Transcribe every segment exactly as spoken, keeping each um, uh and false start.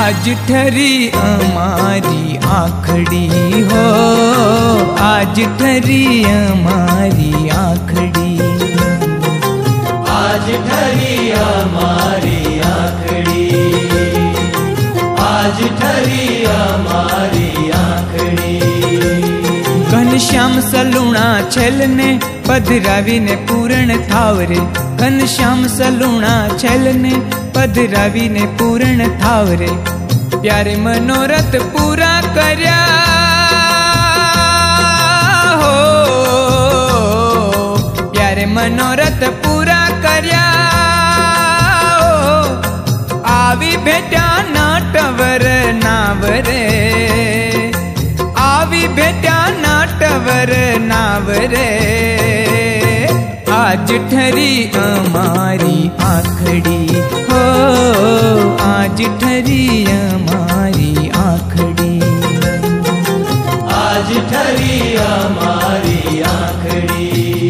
आज ठरी हमारी आखड़ी हो, आज ठरी हमारी आखड़ी, आज ठरी हमारी आखड़ी, आज ठरी हमारी आखड़ी। घनश्याम सलूणा छलने पधरावी ने पूर्ण थावरे, घनश्याम सलूणा छलने पधरावी ने पूर्ण थावरे। प्यारे मनोरथ पूरा करया हो, प्यारे मनोरथ पूरा करया हो। आवी भेट्या नाटवर नावरे, आवी भेट्या नाटवर नावरे। आज ठरी हमारी आखड़ी हो, आज ठरी हमारी आखड़ी, आज ठरी हमारी आखड़ी।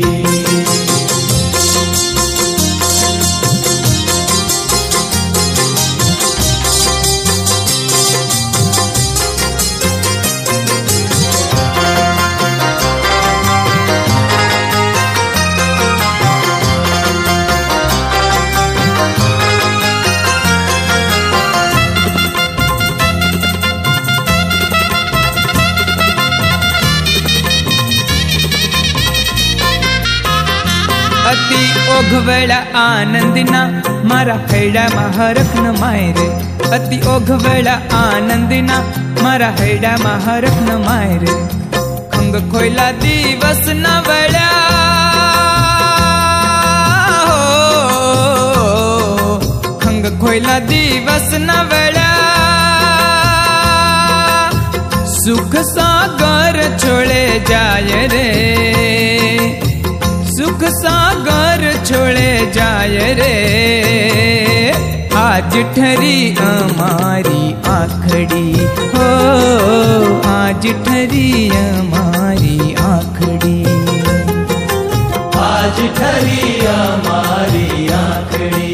अति ओघवेला आनंदना मारा हैडा महारख न मायरे, अति ओघवेला आनंदना मारा हैडा महारख न मायरे। खंग खोयला दिवस न वळ्या हो, खंग खोयला दिवस न वळ्या। सुख सागर छोड़े जाय रे, सुख सागर छोड़े जाय रे। आज ठरी हमारी आखड़ी हो, आज ठरी हमारी आखड़ी, आज ठरी हमारी आखड़ी।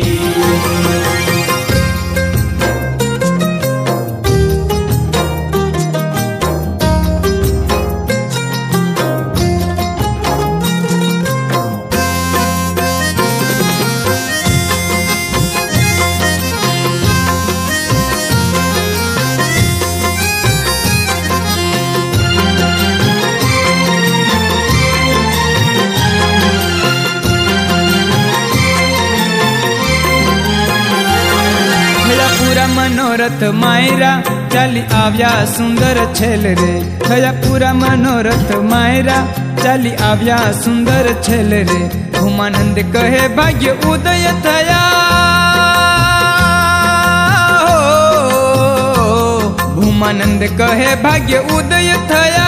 पूरा मनोरथ मायरा चाली आव्या सुंदर छेल रे, थया पूरा मनोरथ मायरा चाली आव्या सुंदर छेल रे। भूमानंद कहे भाग्य उदय थया हो, भूमानंद कहे भाग्य उदय थया।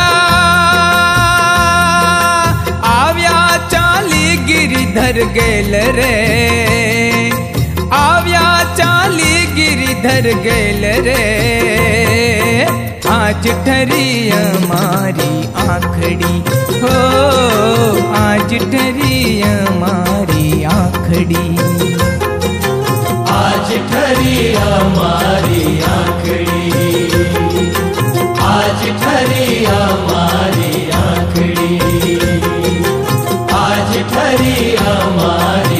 आव्या चाली गिरिधर गेल रे, आव्या चाली गिरिधर गेल रे। आज ठरी हमारी आखड़ी हो, आज ठरी हमारी आखड़ी, आज ठरी हमारी आखड़ी, आज ठरी हमारी आखड़ी, आज ठरी हमारी